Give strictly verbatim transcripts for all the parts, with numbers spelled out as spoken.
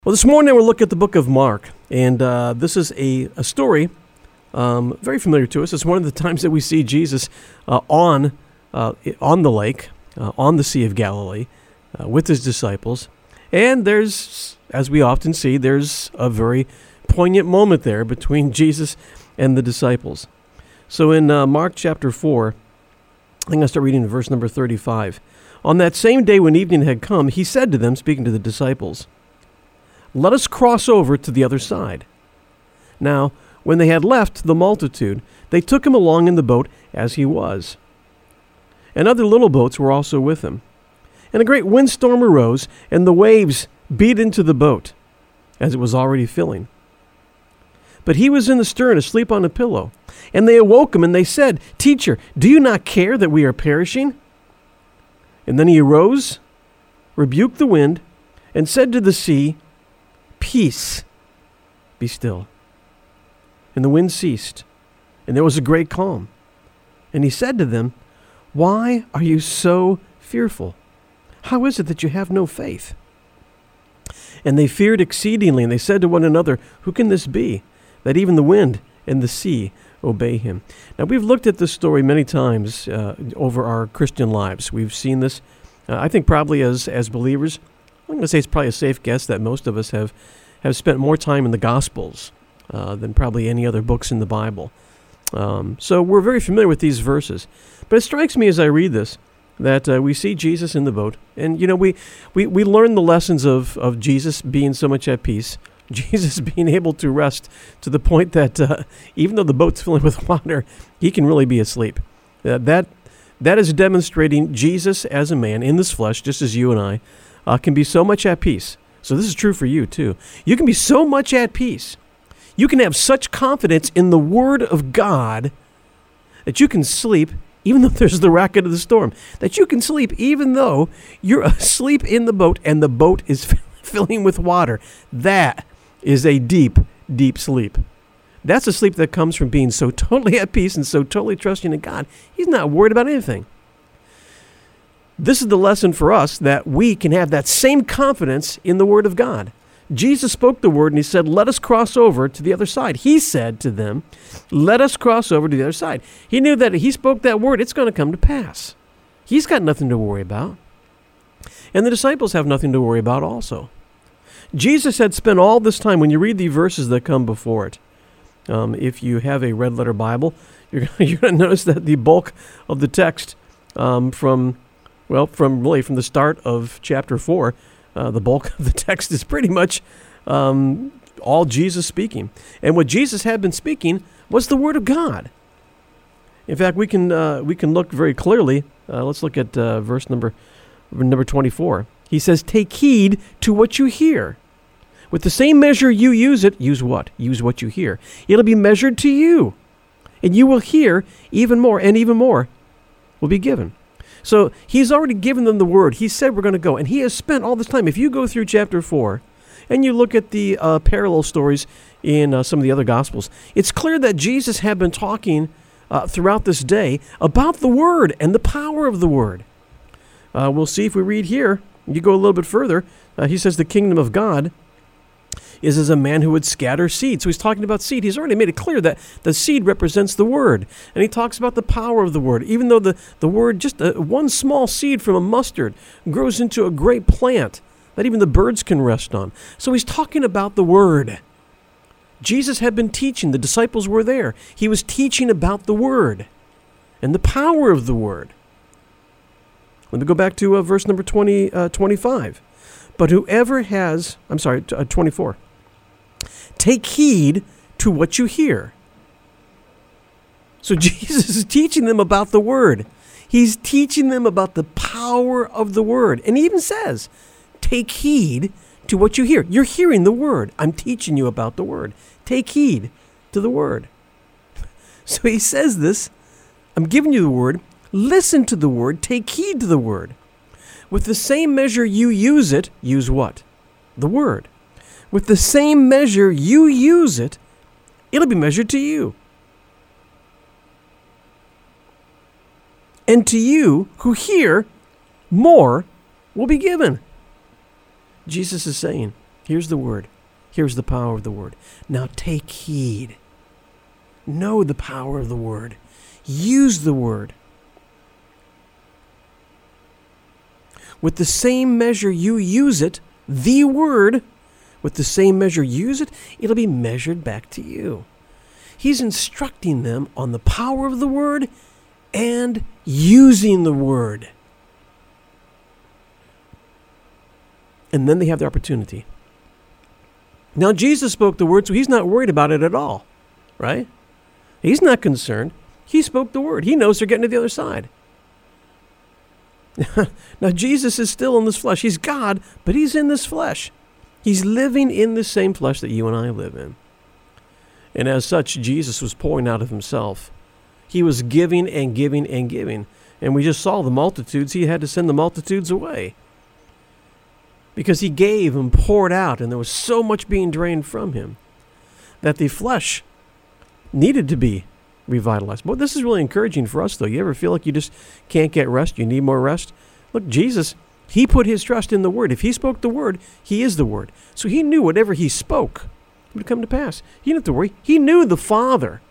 Well, this morning we'll look at the book of Mark, and uh, this is a, a story um, very familiar to us. It's one of the times that we see Jesus uh, on uh, on the lake, uh, on the Sea of Galilee, uh, with his disciples. And there's, as we often see, there's a very poignant moment there between Jesus and the disciples. So in uh, Mark chapter four, I'm going to start reading verse number thirty-five. On that same day when evening had come, he said to them, speaking to the disciples, "Let us cross over to the other side." Now, when they had left the multitude, they took him along in the boat as he was. And other little boats were also with him. And a great windstorm arose, and the waves beat into the boat, as it was already filling. But he was in the stern, asleep on a pillow. And they awoke him, and they said, "Teacher, do you not care that we are perishing?" And then he arose, rebuked the wind, and said to the sea, "Peace, be still." And the wind ceased, and there was a great calm. And he said to them, "Why are you so fearful? How is it that you have no faith?" And they feared exceedingly, and they said to one another, "Who can this be, that even the wind and the sea obey him?" Now, we've looked at this story many times uh, over our Christian lives. We've seen this, uh, I think probably as, as believers. I'm going to say it's probably a safe guess that most of us have, have spent more time in the Gospels uh, than probably any other books in the Bible. Um, so we're very familiar with these verses. But it strikes me as I read this that uh, we see Jesus in the boat. And, you know, we, we, we learn the lessons of, of Jesus being so much at peace, Jesus being able to rest to the point that uh, even though the boat's filling with water, he can really be asleep. Uh, that that is demonstrating Jesus as a man in this flesh, just as you and I, Uh, can be so much at peace. So this is true for you too. You can be so much at peace. You can have such confidence in the Word of God that you can sleep even though there's the racket of the storm. That you can sleep even though you're asleep in the boat and the boat is filling with water. That is a deep, deep sleep. That's a sleep that comes from being so totally at peace and so totally trusting in God. He's not worried about anything. This is the lesson for us, that we can have that same confidence in the Word of God. Jesus spoke the word and he said, "Let us cross over to the other side." He said to them, "Let us cross over to the other side." He knew that if he spoke that word, it's going to come to pass. He's got nothing to worry about. And the disciples have nothing to worry about also. Jesus had spent all this time, when you read the verses that come before it, um, if you have a red letter Bible, you're, you're going to notice that the bulk of the text um, from Well, from really from the start of chapter four, uh, the bulk of the text is pretty much um, all Jesus speaking. And what Jesus had been speaking was the Word of God. In fact, we can uh, we can look very clearly. Uh, let's look at uh, verse number number twenty-four. He says, "Take heed to what you hear. With the same measure you use it," use what? Use what you hear. "It'll be measured to you, and you will hear even more, and even more will be given." So he's already given them the word. He said we're going to go. And he has spent all this time. If you go through chapter four and you look at the uh, parallel stories in uh, some of the other Gospels, it's clear that Jesus had been talking uh, throughout this day about the word and the power of the word. Uh, we'll see if we read here. You go a little bit further. Uh, he says the kingdom of God is as a man who would scatter seed. So he's talking about seed. He's already made it clear that the seed represents the word. And he talks about the power of the word. Even though the, the word, just a, one small seed from a mustard, grows into a great plant that even the birds can rest on. So he's talking about the word. Jesus had been teaching. The disciples were there. He was teaching about the word and the power of the word. Let me go back to uh, verse number twenty, uh, twenty-five. "But whoever has," I'm sorry, uh, twenty-four. "Take heed to what you hear." So Jesus is teaching them about the word. He's teaching them about the power of the word. And he even says, take heed to what you hear. You're hearing the word. I'm teaching you about the word. Take heed to the word. So he says this, I'm giving you the word. Listen to the word. Take heed to the word. With the same measure you use it, use what? The word. With the same measure you use it, it'll be measured to you. And to you who hear, more will be given. Jesus is saying, Here's the word. Here's the power of the word. Now take heed. Know the power of the word. Use the word. With the same measure you use it, the word, with the same measure you use it, it'll be measured back to you. He's instructing them on the power of the word and using the word. And then they have the opportunity. Now, Jesus spoke the word, so he's not worried about it at all, right? He's not concerned. He spoke the word. He knows they're getting to the other side. Now, Jesus is still in this flesh. He's God, but he's in this flesh. He's living in the same flesh that you and I live in. And as such, Jesus was pouring out of himself. He was giving and giving and giving. And we just saw the multitudes. He had to send the multitudes away, because he gave and poured out, and there was so much being drained from him that the flesh needed to be revitalized. But this is really encouraging for us, though. You ever feel like you just can't get rest? You need more rest? Look, Jesus, he put his trust in the word. If he spoke the word, he is the word. So he knew whatever he spoke would come to pass. He didn't have to worry. He knew the Father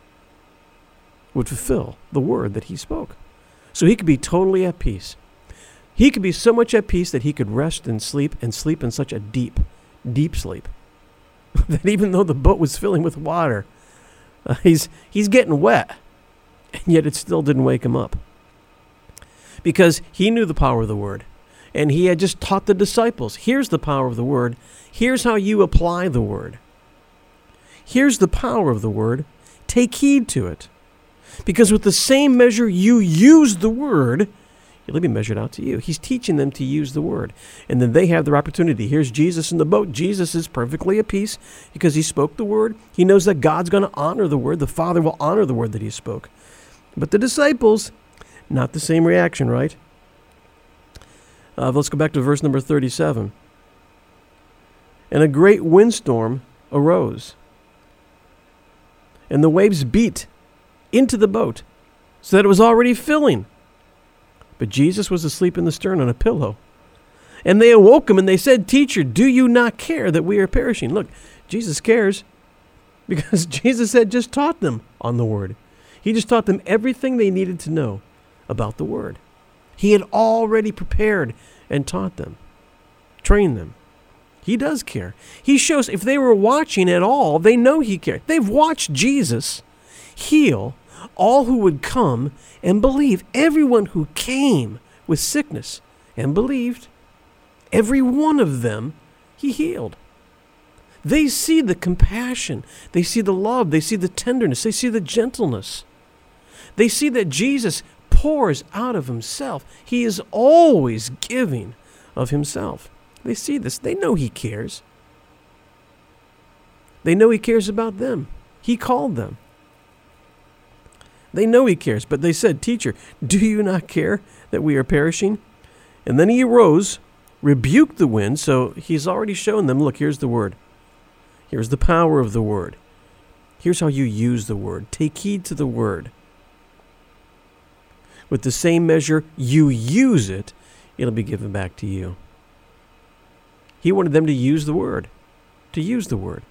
would fulfill the word that he spoke. So he could be totally at peace. He could be so much at peace that he could rest and sleep and sleep in such a deep, deep sleep that even though the boat was filling with water, uh, he's he's getting wet, and yet it still didn't wake him up, because he knew the power of the word, and he had just taught the disciples, here's the power of the word, here's how you apply the word. Here's the power of the word. Take heed to it, because with the same measure you use the word, it'll be measured out to you. He's teaching them to use the word. And then they have their opportunity. Here's Jesus in the boat. Jesus is perfectly at peace because he spoke the word. He knows that God's going to honor the word. The Father will honor the word that he spoke. But the disciples, not the same reaction, right? Uh, let's go back to verse number thirty-seven. And a great windstorm arose, and the waves beat into the boat so that it was already filling. But Jesus was asleep in the stern on a pillow. And they awoke him and they said, Teacher, do you not care that we are perishing? Look, Jesus cares, because Jesus had just taught them on the word. He just taught them everything they needed to know about the word. He had already prepared and taught them, trained them. He does care. He shows, if they were watching at all, they know he cared. They've watched Jesus heal all who would come and believe. Everyone who came with sickness and believed, every one of them he healed. They see the compassion. They see the love. They see the tenderness. They see the gentleness. They see that Jesus pours out of himself. He is always giving of himself. They see this. They know he cares. They know he cares about them. He called them. They know he cares, but they said, Teacher, do you not care that we are perishing? And then he arose, rebuked the wind. So he's already shown them, look, here's the word. Here's the power of the word. Here's how you use the word. Take heed to the word. With the same measure you use it, it'll be given back to you. He wanted them to use the word, to use the word.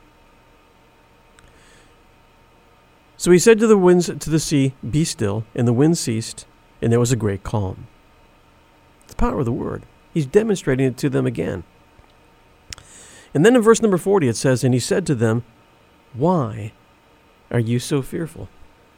So he said to the winds, to the sea, Be still, and the wind ceased, and there was a great calm. It's the power of the word. He's demonstrating it to them again. And then in verse number forty it says, And he said to them, Why are you so fearful?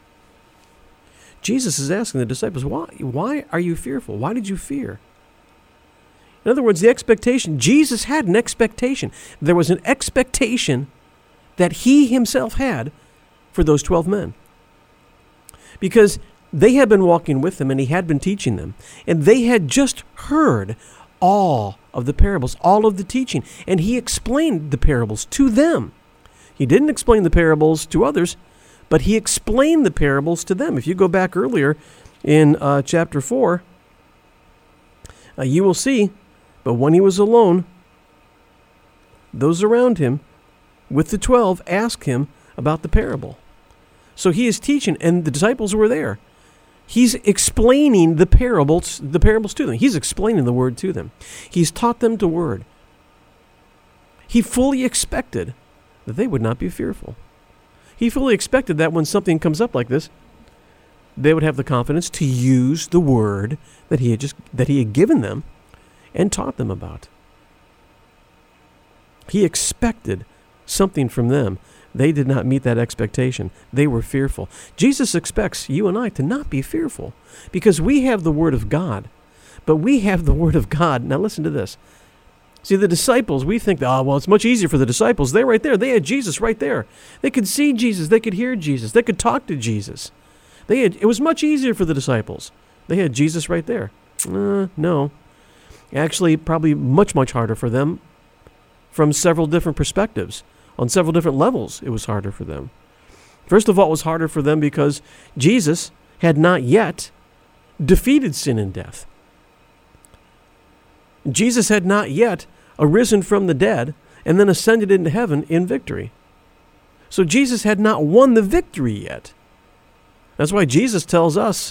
Jesus is asking the disciples, why, why are you fearful? Why did you fear? In other words, the expectation, Jesus had an expectation. There was an expectation that he himself had for those twelve men. Because they had been walking with him and he had been teaching them. And they had just heard all of the parables, all of the teaching. And he explained the parables to them. He didn't explain the parables to others, but he explained the parables to them. If you go back earlier in uh, chapter four, uh, you will see, but when he was alone, those around him with the twelve asked him about the parable. So he is teaching, and the disciples were there. He's explaining the parables, the parables to them. He's explaining the word to them. He's taught them the word. He fully expected that they would not be fearful. He fully expected that when something comes up like this, they would have the confidence to use the word that he had just that he had given them and taught them about. He expected something from them. They did not meet that expectation. They were fearful. Jesus expects you and I to not be fearful because we have the Word of God. But we have the Word of God. Now listen to this. See, the disciples, we think, oh, well, it's much easier for the disciples. They're right there. They had Jesus right there. They could see Jesus. They could hear Jesus. They could talk to Jesus. They had. It was much easier for the disciples. They had Jesus right there. Uh, no. Actually, probably much, much harder for them from several different perspectives. On several different levels, it was harder for them. First of all, it was harder for them because Jesus had not yet defeated sin and death. Jesus had not yet arisen from the dead and then ascended into heaven in victory. So Jesus had not won the victory yet. That's why Jesus tells us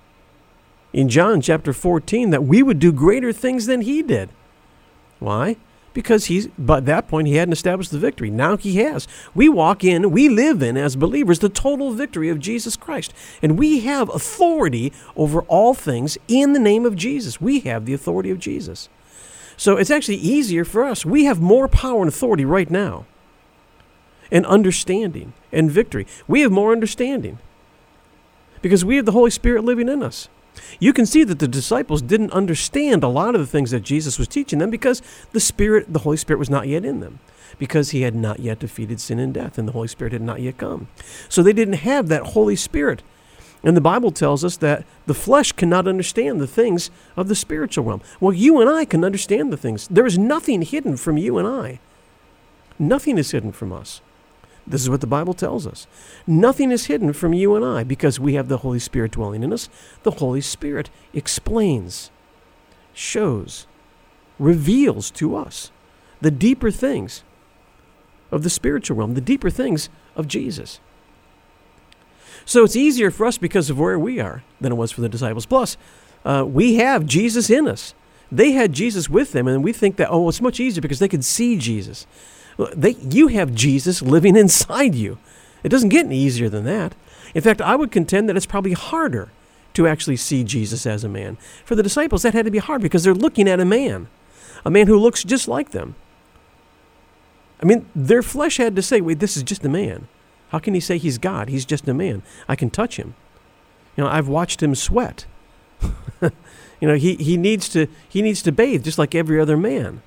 in John chapter fourteen that we would do greater things than he did. Why? Because he's, but at that point he hadn't established the victory. Now he has. We walk in, we live in, as believers, the total victory of Jesus Christ. And we have authority over all things in the name of Jesus. We have the authority of Jesus. So it's actually easier for us. We have more power and authority right now, and understanding and victory. We have more understanding because we have the Holy Spirit living in us. You can see that the disciples didn't understand a lot of the things that Jesus was teaching them because the Spirit, the Holy Spirit was not yet in them, because he had not yet defeated sin and death, and the Holy Spirit had not yet come. So they didn't have that Holy Spirit. And the Bible tells us that the flesh cannot understand the things of the spiritual realm. Well, you and I can understand the things. There is nothing hidden from you and I. Nothing is hidden from us. This is what the Bible tells us. Nothing is hidden from you and I because we have the Holy Spirit dwelling in us. The Holy Spirit explains, shows, reveals to us the deeper things of the spiritual realm, the deeper things of Jesus. So it's easier for us because of where we are than it was for the disciples. Plus, uh, we have Jesus in us. They had Jesus with them, and we think that, oh, it's much easier because they could see Jesus. Well, they, you have Jesus living inside you. It doesn't get any easier than that. In fact, I would contend that it's probably harder to actually see Jesus as a man. For the disciples, that had to be hard because they're looking at a man, a man who looks just like them. I mean, their flesh had to say, wait, this is just a man. How can he say he's God? He's just a man. I can touch him. You know, I've watched him sweat. you know, he, he needs to he needs to bathe just like every other man.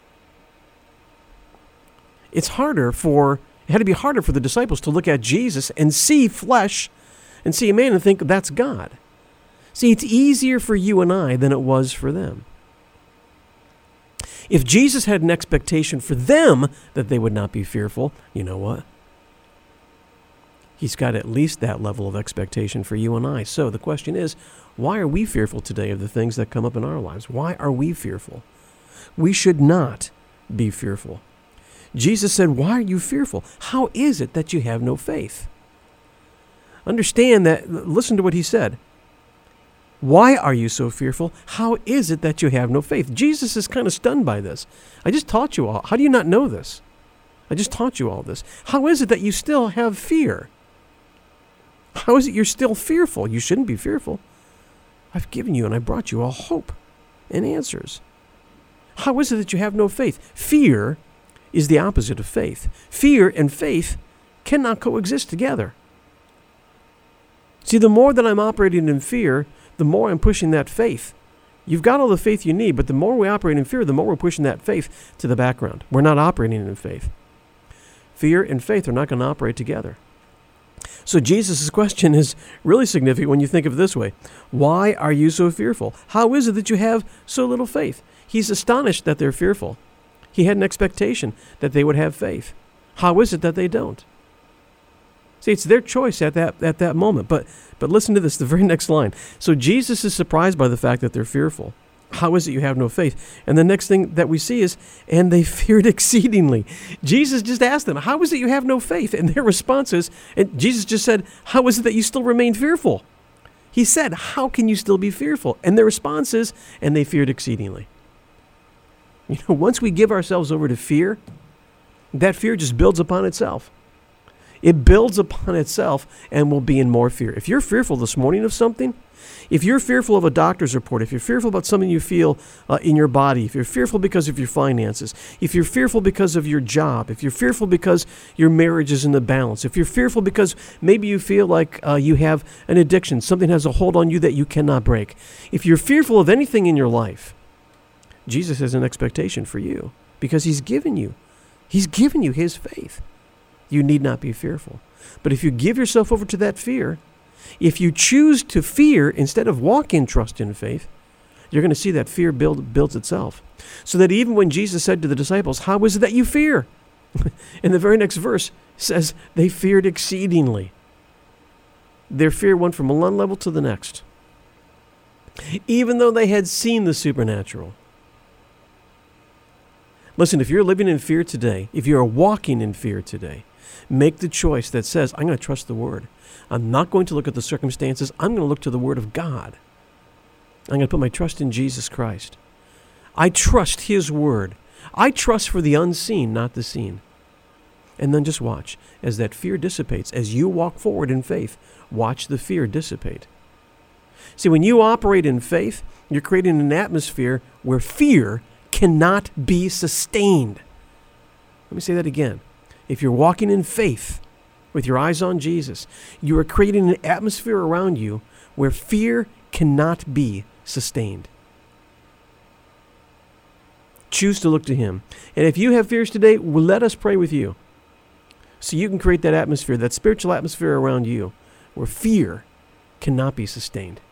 It's harder for it had to be harder for the disciples to look at Jesus and see flesh and see a man and think that's God. See, it's easier for you and I than it was for them. If Jesus had an expectation for them that they would not be fearful, you know what? He's got at least that level of expectation for you and I. So the question is, why are we fearful today of the things that come up in our lives? Why are we fearful? We should not be fearful. Jesus said, why are you fearful? How is it that you have no faith? Understand that, listen to what he said. Why are you so fearful? How is it that you have no faith? Jesus is kind of stunned by this. I just taught you all. How do you not know this? I just taught you all this. How is it that you still have fear? How is it you're still fearful? You shouldn't be fearful. I've given you and I brought you all hope and answers. How is it that you have no faith? Fear is the opposite of faith. Fear and faith cannot coexist together. See, the more that I'm operating in fear, the more I'm pushing that faith. You've got all the faith you need, but the more we operate in fear, the more we're pushing that faith to the background. We're not operating in faith. Fear and faith are not going to operate together. So Jesus' question is really significant when you think of it this way. Why are you so fearful? How is it that you have so little faith? He's astonished that they're fearful. He had an expectation that they would have faith. How is it that they don't? See, it's their choice at that at that moment. But but listen to this, the very next line. So Jesus is surprised by the fact that they're fearful. How is it you have no faith? And the next thing that we see is, and they feared exceedingly. Jesus just asked them, how is it you have no faith? And their response is, and Jesus just said, how is it that you still remain fearful? He said, how can you still be fearful? And their response is, and they feared exceedingly. You know, once we give ourselves over to fear, that fear just builds upon itself. It builds upon itself and will be in more fear. If you're fearful this morning of something, if you're fearful of a doctor's report, if you're fearful about something you feel uh, in your body, if you're fearful because of your finances, if you're fearful because of your job, if you're fearful because your marriage is in the balance, if you're fearful because maybe you feel like uh, you have an addiction, something has a hold on you that you cannot break, if you're fearful of anything in your life, Jesus has an expectation for you because he's given you. He's given you his faith. You need not be fearful. But if you give yourself over to that fear, if you choose to fear instead of walk in trust and faith, you're going to see that fear build, builds itself. So that even when Jesus said to the disciples, how is it that you fear? In the very next verse says they feared exceedingly. Their fear went from one level to the next. Even though they had seen the supernatural. Listen, if you're living in fear today, if you're walking in fear today, make the choice that says, I'm going to trust the Word. I'm not going to look at the circumstances. I'm going to look to the Word of God. I'm going to put my trust in Jesus Christ. I trust his Word. I trust for the unseen, not the seen. And then just watch as that fear dissipates. As you walk forward in faith, watch the fear dissipate. See, when you operate in faith, you're creating an atmosphere where fear cannot be sustained. Let me say that again. If you're walking in faith with your eyes on Jesus, you are creating an atmosphere around you where fear cannot be sustained. Choose to look to him. And if you have fears today, well, let us pray with you so you can create that atmosphere, that spiritual atmosphere around you where fear cannot be sustained.